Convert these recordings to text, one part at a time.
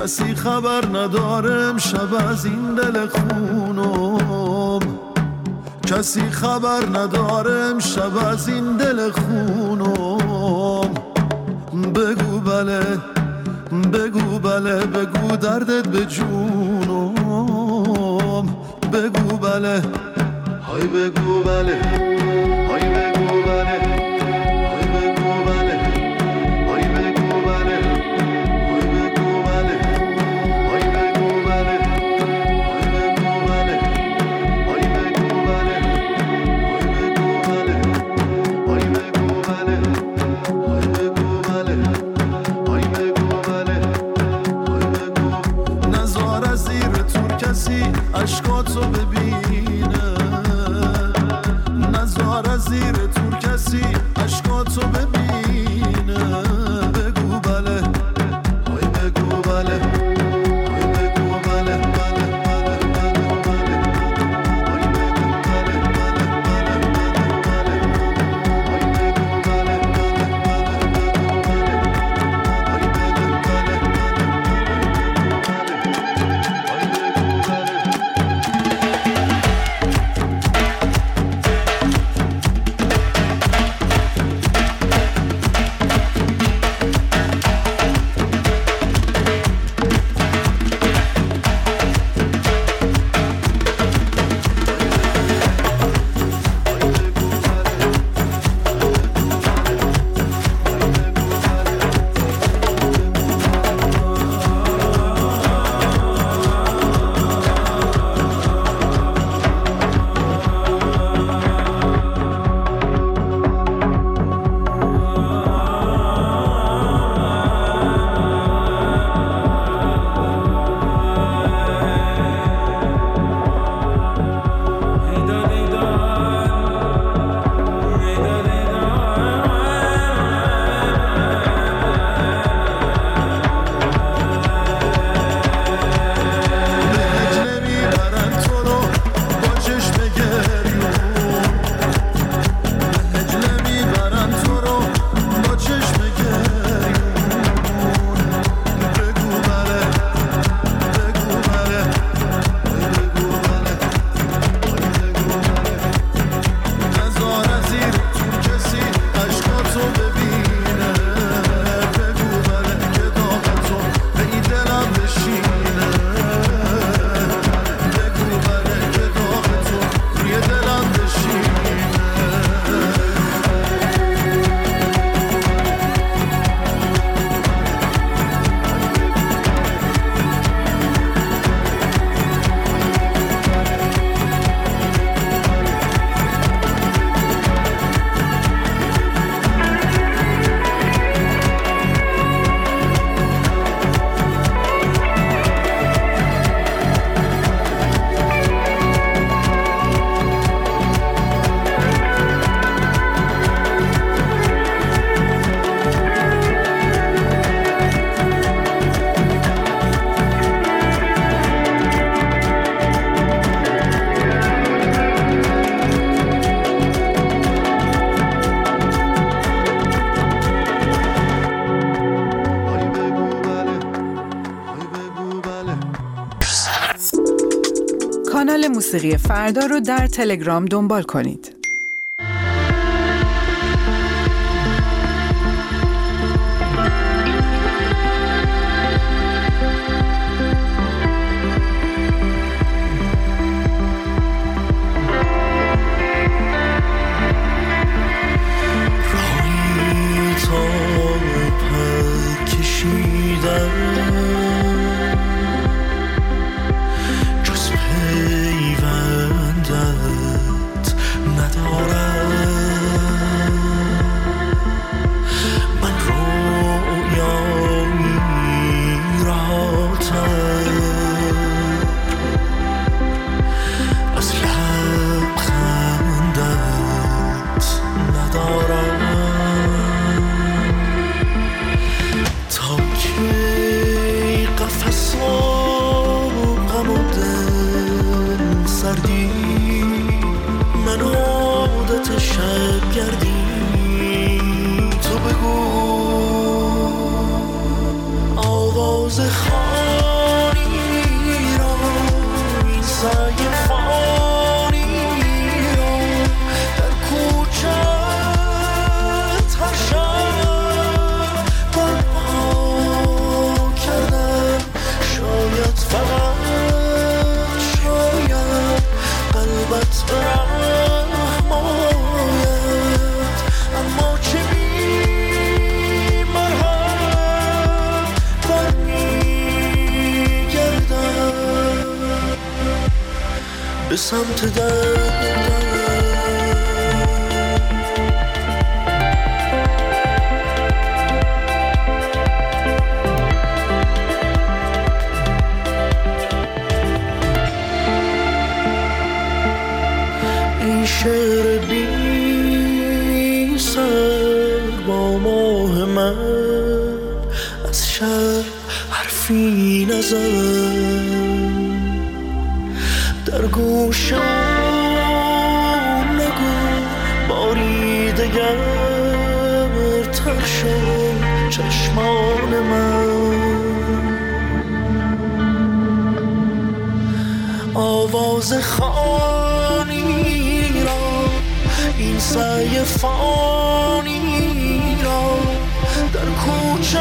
کسی خبر نداره امشب از این دل خونم، کسی خبر نداره امشب از این دل خونم. بگو بله بگو بله بگو دردت به جونم، بگو بله های بگو بله های بگو بله های بگو بله های بگو بله های بگو بله های بگو بله های بگو بله های بگو بله های بگو بله های بگو بله های بگو بله های بگو. نزار از زیر تور کسی اشکاتو ببینه، نزار از زیر تور کسی اشکاتو ببینه. بگو بله های بگو بله های بگو بله بله بله بله بله های بگو بله بله بله بله های بگو بله بله های بگو بله کانال موسیقی فردا رو در تلگرام دنبال کنید. جز پیوندت سعی فانی را در کوچت هر شب برپا کردم. شاید فقط شاید قلبت برحم آید، اما چه بی مرهم برمیگردم به سمت دردم. شعر بی سر با ماه من از شب حرفی نزن، در گوشم نگو باری دگر تر شد چشمان من. آواز خانی را این سعی فانی را در کوچت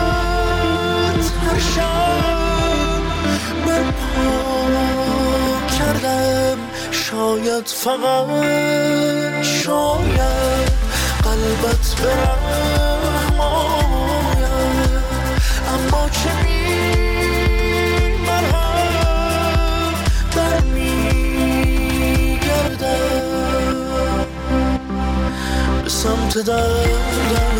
هر شب برپا کردم. شاید فقط شاید قلبت برحم آید، اما چه بی مرهم برمیگردم به سمت دردم.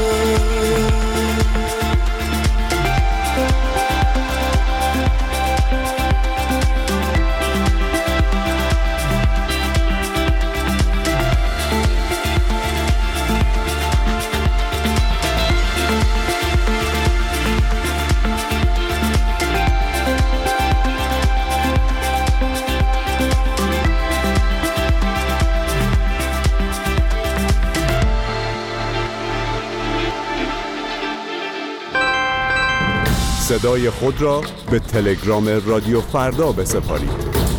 صدای خود را به تلگرام رادیو فردا بسپارید.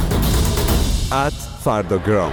@فرداگرام.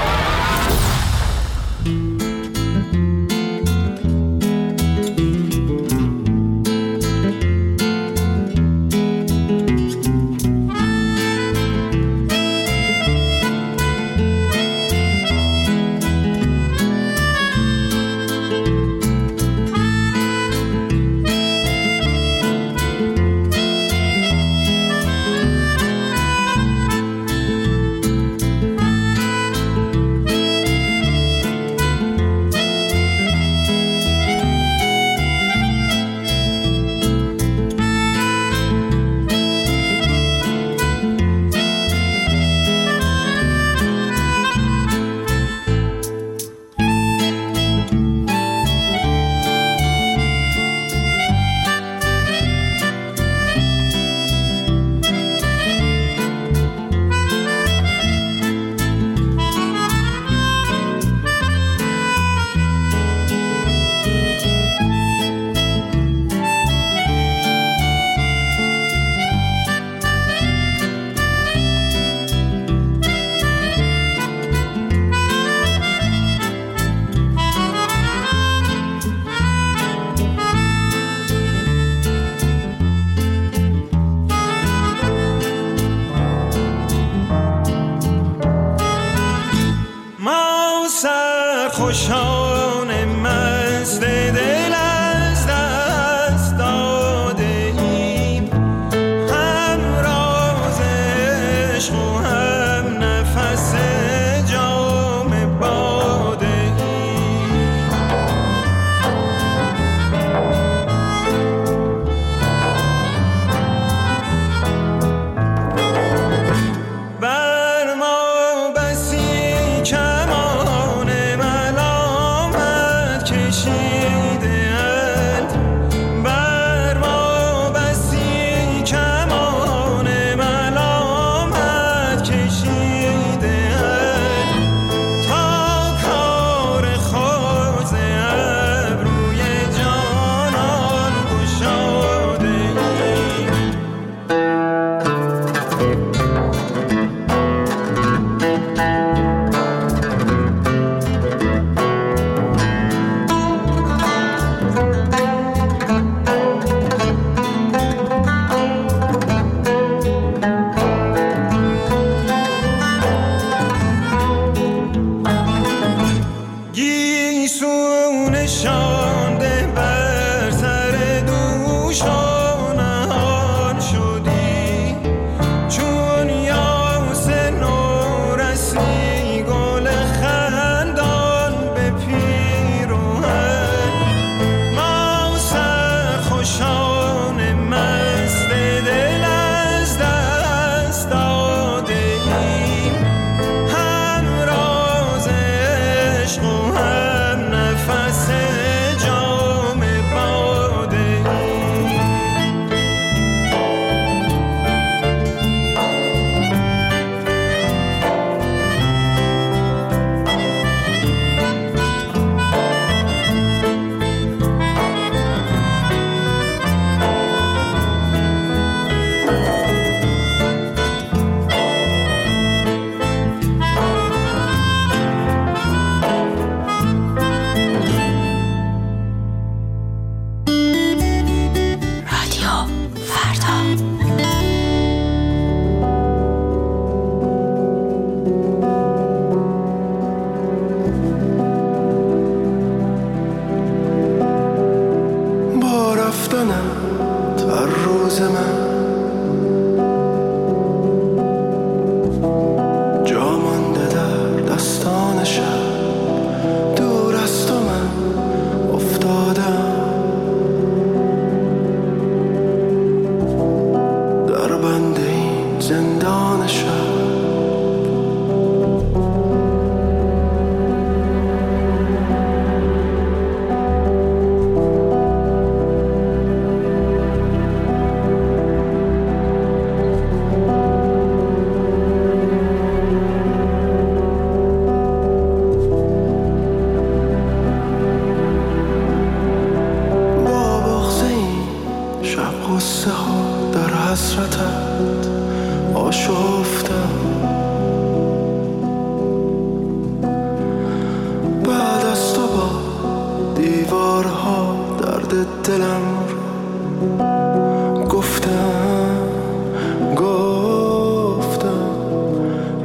خوشان مست دل از دست داده ایم، هم راز عشق و هم نفس جام باده ایم. بر ما بسی کمان ملال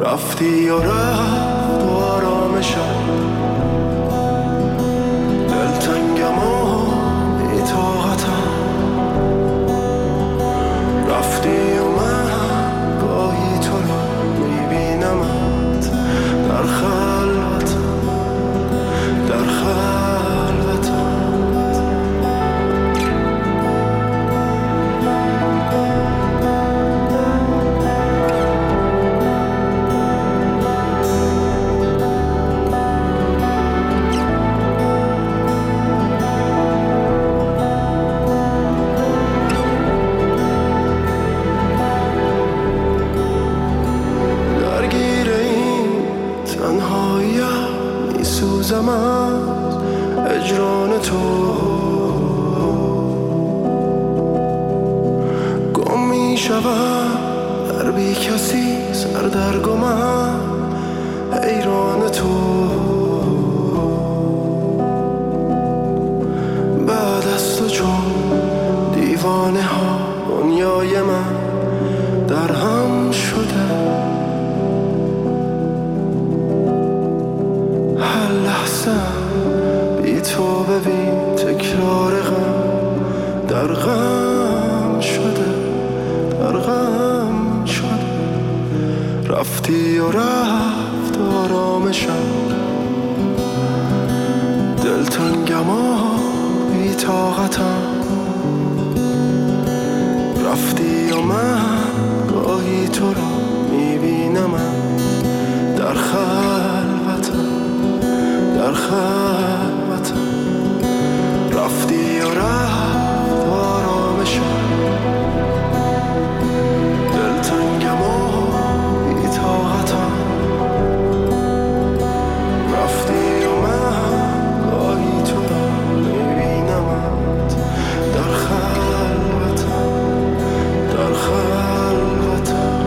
رفتی و رفت و آرامشم دلتنگم و بی‌طاقتم رفتی و من گاهی تو رو میبینمت در خلوتم در خلوتم میسوزم از اجران تو گم میشوم در بی کسی سردرگمم حیران تو بعد از تو چون دیوانه ها دنیای من در هم شده هر لحظه بی تو ببین تکرار غم در غم شده در غم شده رفتی و رفت آرامشم دلتنگم و بی طاقتم رفتی و من گاهی تو رو میبینم در خلوتم در خلوتم رفتی و رفت آرامشم دلتنگم و بی‌طاقتم رفتی و من گاهی تو را میبینمت در خلوتم در خلوتم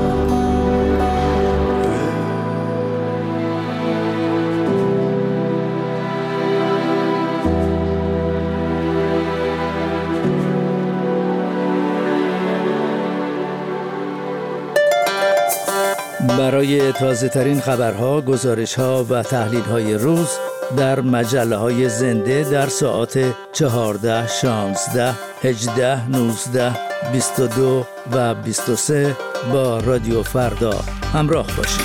برای تازه ترین خبرها، گزارش‌ها و تحلیل‌های روز در مجله‌های زنده در ساعات 14, 16, 18, 19, 22 و 23 با رادیو فردا همراه باشید.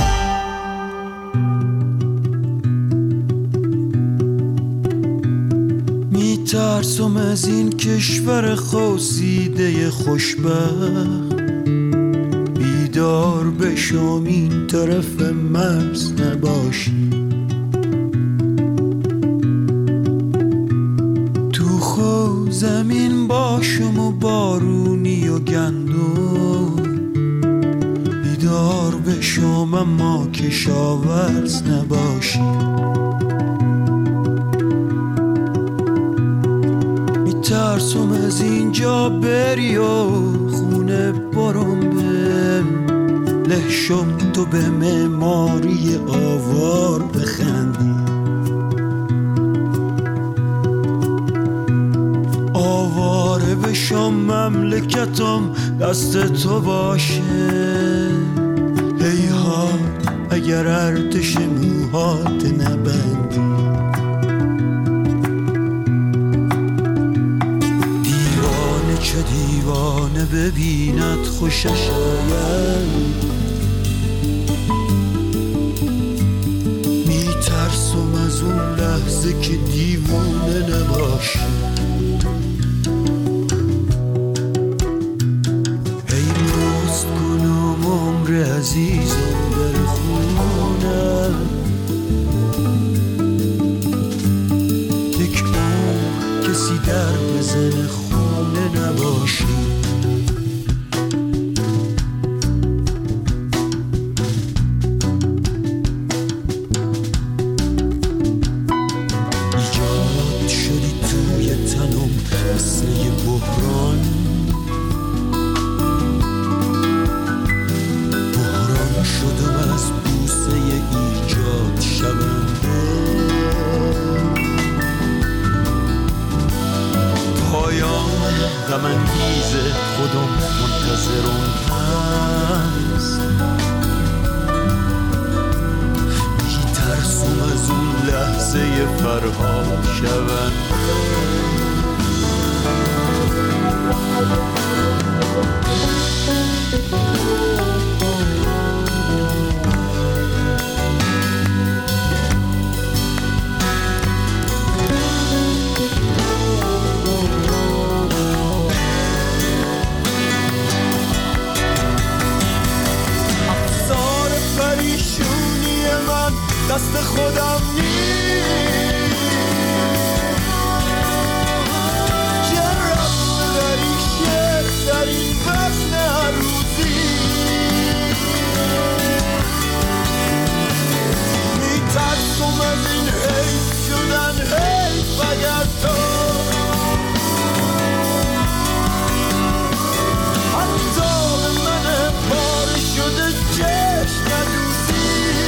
میترسم از این کشور خواسیده خوشبخت بیدار بشم این طرف مرز نباشی تو خود زمین باشم و بارونی و گندم بیدار بشم اما کشاورز نباشی میترسم از اینجا بری و خونه برم لحشم تو به معماری آوار بخندی آواره بشم مملکتم دست تو باشه هیهات اگر ارتش موهات نبندی دیوانه چه دیوانه ببیند خوشش آید میترسم از اون لحظه که دیوانه نباشی ای راست کنم عمر عزیزم در خونه یک عمر کسی در بزن خونه نباشی غم‌انگیز قصه فرهاد شوند. دست خودم نیست جرم در این شعر در این فصل هر روزی میترسم از این حیف شدن حیف اگر تو حتی به من پاره شده چشم ندوزی.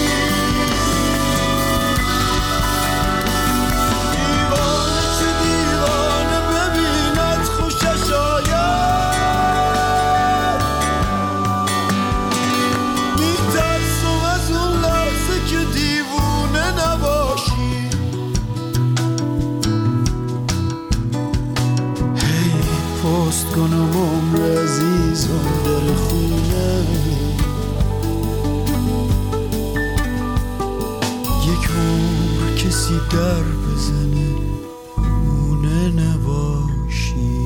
کنم عمر عزیزم در خونه یک عمر کسی در بزنه خونه نباشی.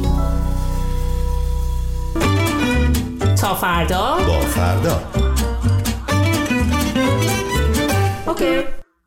تا فردا با فردا. اوکی.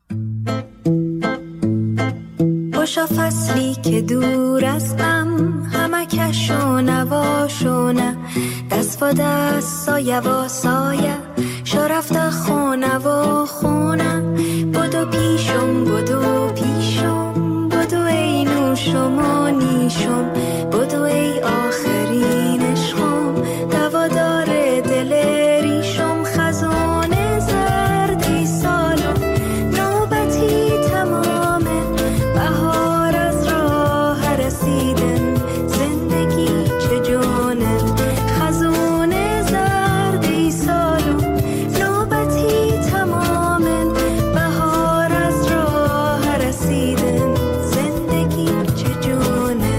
خوشا فصلی که دور از غم همه کشو نواشو نه دست و دست سایه و سایه شو رفته خونه و خونه بدو پیشم بدو پیشم بدو ای نوشم و نیشم بدو ای آخرین عشقم دوادار دل ریشم خزانه زردی سالم نوبتی تمامه بهار از راه رسیدن زندگی چه جونه خزانه زردی سالم نوبتی تمامه بهار از راه رسیدن زندگی چه جونه.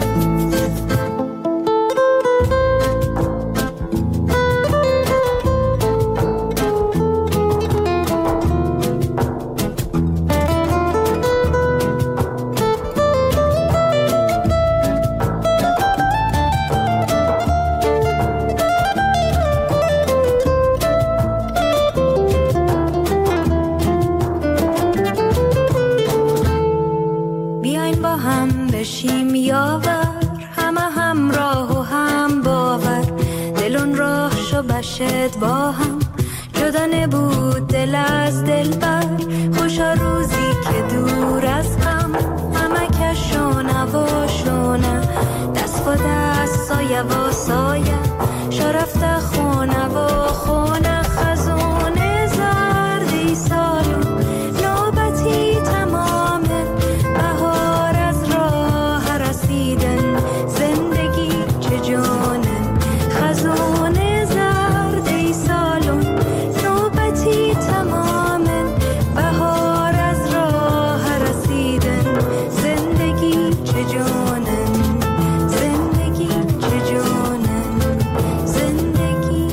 بیاین با هم بشیم یاور همه همراه و هم باور دلون راه شو بشد با هم جدا نبود دل از دل بر خوشا روزی که دور از غم همه کشونه و شونه دست و دست سایه و سایه شو رفته خونه و خونه خزونه زردی سالو نوبتی تمامه بهار از راه رسیدن زندگی چه جونه خزونه زردی سالو نوبتی تمامه بهار از راه رسیدن زندگی چه جونه زندگی چه جونه زندگی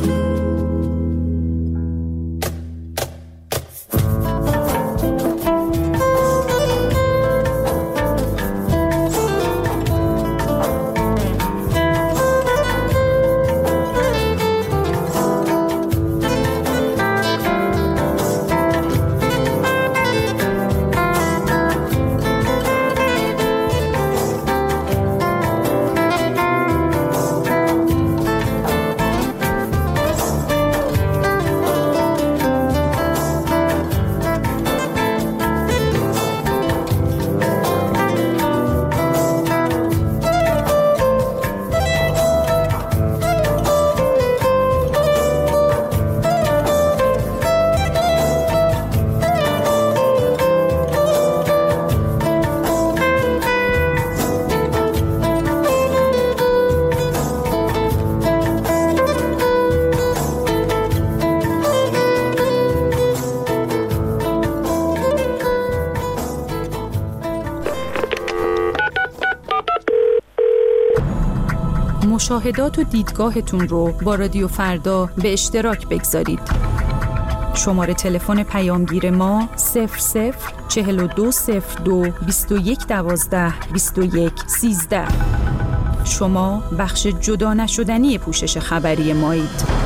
مشاهدات و دیدگاهتون رو با رادیو فردا به اشتراک بگذارید. شماره تلفن پیامگیر ما 004202 2112 2113. شما بخش جدا نشدنی پوشش خبری مایید.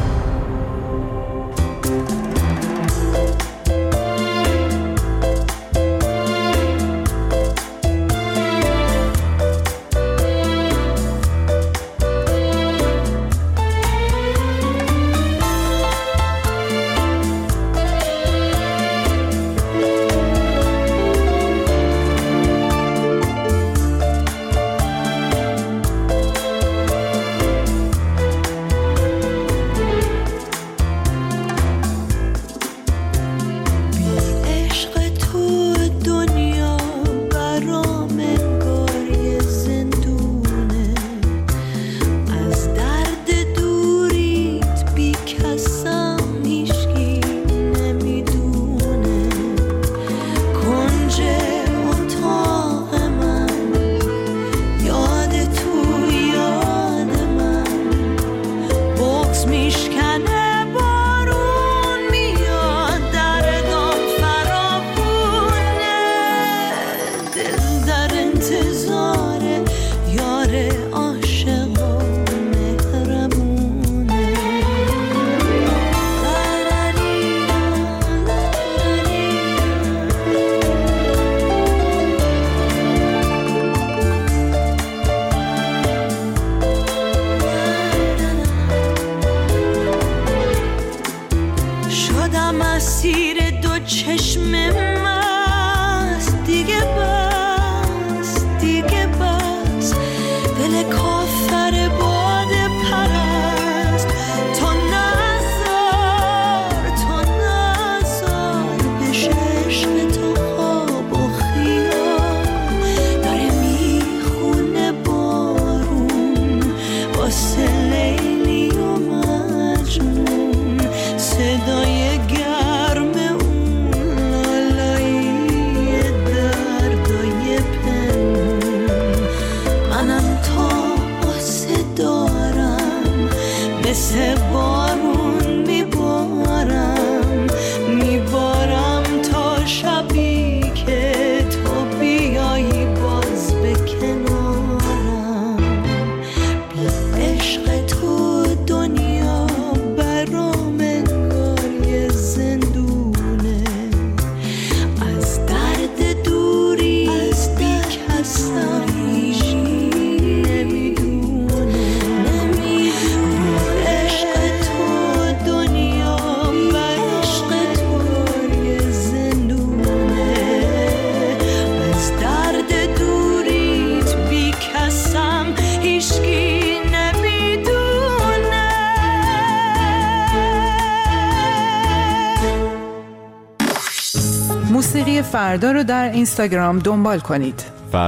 موسیقی فردا رو در اینستاگرام دنبال کنید.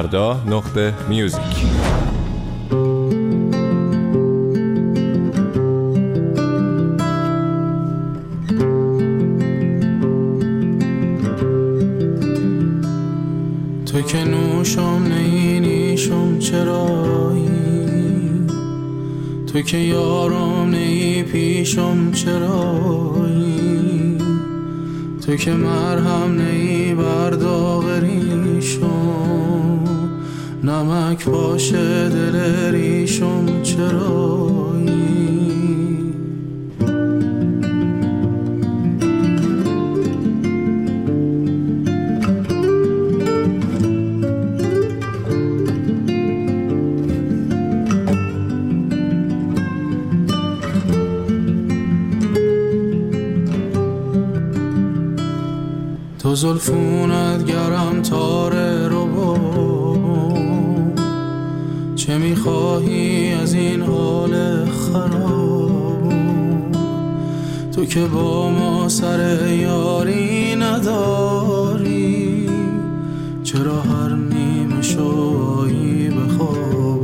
فردا.میوزیک. تو که نوشم نیشم چرایی، تو که یارم نی پیشم چرایی، تو که مرهم نی برداغ ریشم، نمک باشه دل ریشم چرایی. تو زلفونت گرم تاره رو با، چه میخواهی از این حال خراب؟ تو که با ما سر یاری نداری، چرا هر نیمه شویی بخواب؟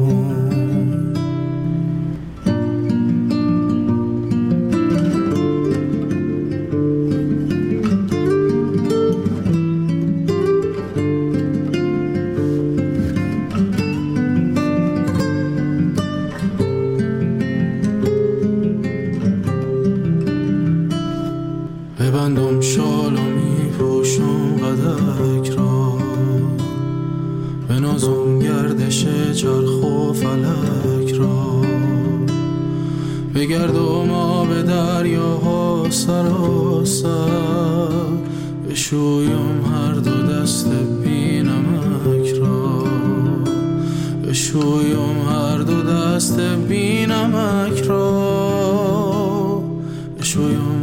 ببندم شال و می پوشم قدک را، بنازم گردش چرخ و فلک را، بگردم آب دریاها سراسر، بشویم هر دو دست بی نمک را، بشویم هر دو دست بی نمک را، بشویم